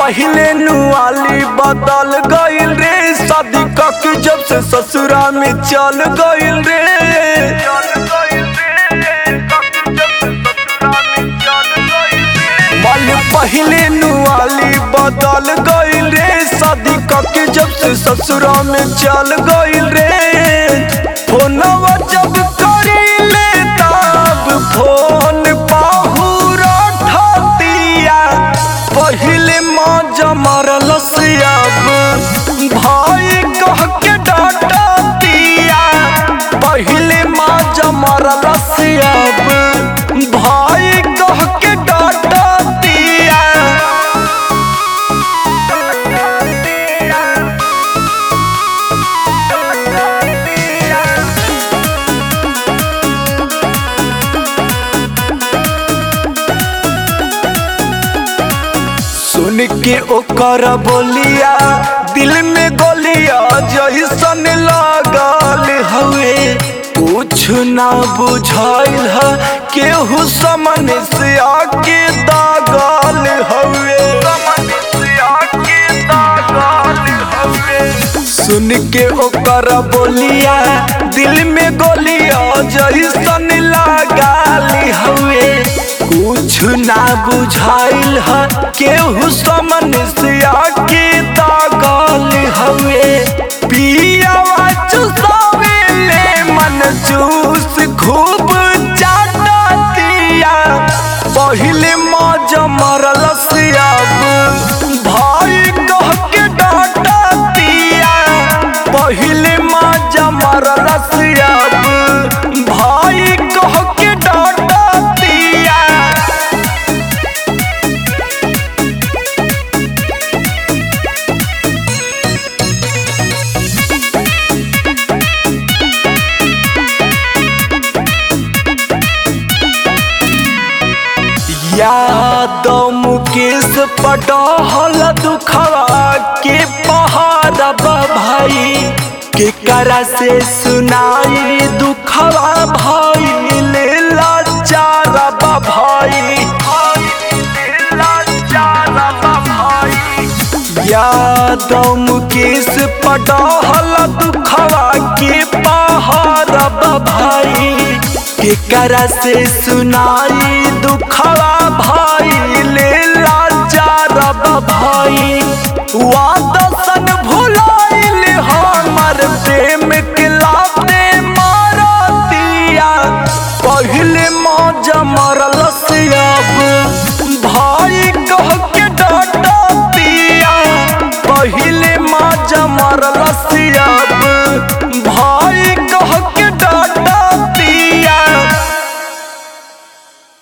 पहले नुआली बदल गइल रे, शादी कके जब से ससुरा में चल गइल रे। माल पहले नुआली बदल गइल रे, शादी कके जब से ससुरा में चल गइल रे। फोनवा जब करीले तब फोन पाहुरा ठतिया, पहले माँ जमरलस अब भाई कह के डांटतिया। पहले माँ जमरलस अब भाई कह के डांटतिया। सुन के ओकर बोलिया दिल में गोलिया जैसन लागल हवे। कुछ ना बुझाइल है केहू सामने से आके दागल हवे। सुन के ओकर बोलिया दिल में गोलिया जैसन लागल हवे। कुछ ना बुझाइल है केहू सामने से आके दागल हवे। पियावा चुसावेले मन जूस खूब चाटतिया। पहले माँ जमरलस अब भाई कह के डांटतिया। पहले माँ जमरलस अब भाई कह के डांटतिया। याद मुकेश पटहल दुखवा के पहाड़ भाई, के करा से सुनाई दुखवा भाई लाचार भाई। याद मुकेश पटहल दुखवा के पहाड़ भाई, के करा से सुनाई दुखवा